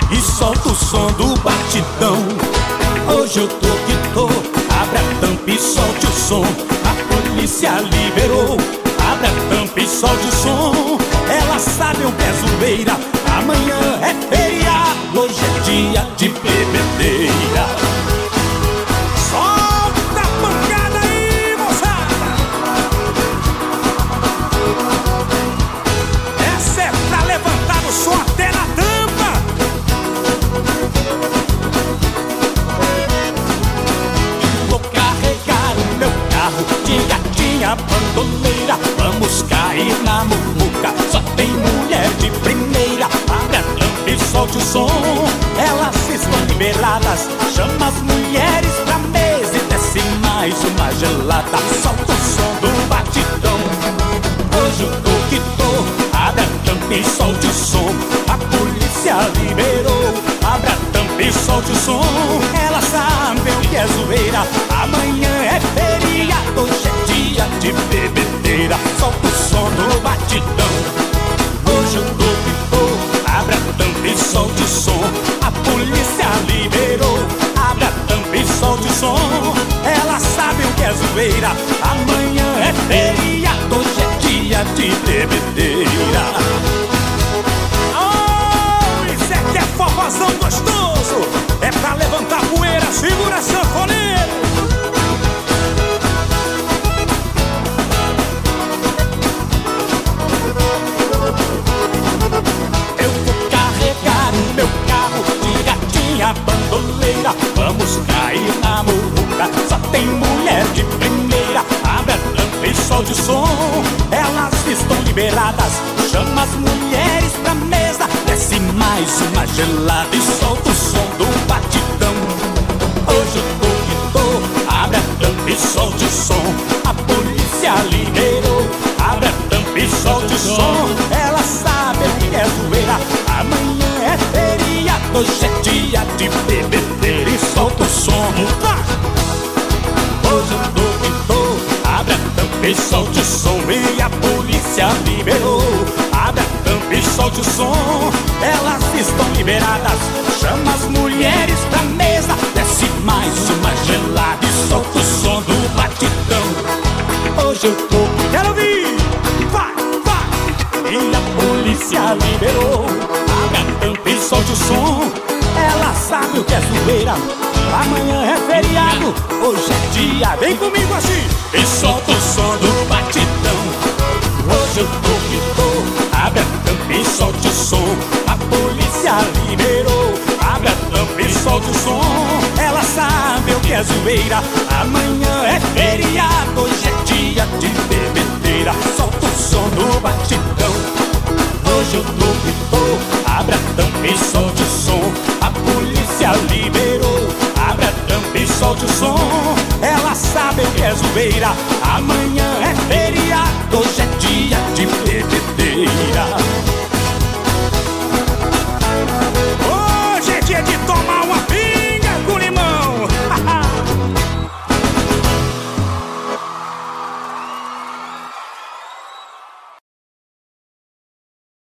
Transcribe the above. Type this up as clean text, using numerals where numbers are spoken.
e solta o som do batidão. Hoje eu tô que tô, abre a tampa e solte o som. A polícia liberou, abre a tampa e solte o som. Ela sabe o que é zoeira, amanhã é feriado, hoje é dia de bebedeira. Solta a pancada aí, moçada! Essa é pra levantar o som até na tampa. Vou carregar o meu carro de gatinha bandoleira. Vamos cair na muvuca, só tem mulher de primeira. Abre a tampa e solte o som. Elas estão liberadas, chama as mulheres pra mesa e desce mais uma gelada. Solta o som do batidão. Hoje eu tô que tô, abre a tampa e solte o som. A polícia liberou, abre a tampa e solte o som. Elas sabem o que é zoeira, amanhã é feriado, hoje é dia de bebedeira. Solta o som do batidão. Hoje eu tô que tô, abre a tampa e solte o som. A polícia liberou, abre a tampa e solte o som. Elas sabem o que é zoeira, amanhã é feriado, hoje é dia de bebedeira. Oh, isso é que é forrozão gostoso, é pra levantar poeira, segura sanfoneiro. Eu vou carregar o meu carro de gatinha bandoleira. Vamos cair na muvuca, só tem mulher de primeira. Abre a tampa e solte o som. Elas estão liberadas, chama as mulheres pra mesa. Desce mais uma gelada e solta o som do batidão. Hoje eu tô que tô, abre a tampa e solte o som. A polícia liberou, abre a tampa e solte o som. Elas sabem o que é zoeira, amanhã é feriado, hoje é dia de bebedeira. E solta o som, vai! Hoje eu tô que tô, abre a tampa e solte o som. E a polícia liberou, abre a tampa e solte o som. Elas estão liberadas, chama as mulheres pra mesa. Desce mais uma gelada e solta o som do batidão. Hoje eu tô que quero ouvir, vai, vai! E a polícia liberou, abre a tampa e solte o som. Ela sabe o que é zoeira, amanhã é feriado, hoje é dia, vem comigo assim, e solta o som do batidão. Hoje eu tô que tô, abre a tampa e solte o som. A polícia liberou, abre a tampa e solte o som. Ela sabe o que é zoeira, amanhã é feriado, hoje é dia de bebedeira. Solta o som do batidão. Hoje eu tô que tô, abre a tampa e solte o som. A polícia liberou, abre a tampa e solte o som. Ela sabe o que é zoeira, amanhã é feriado, hoje é dia de bebedeira.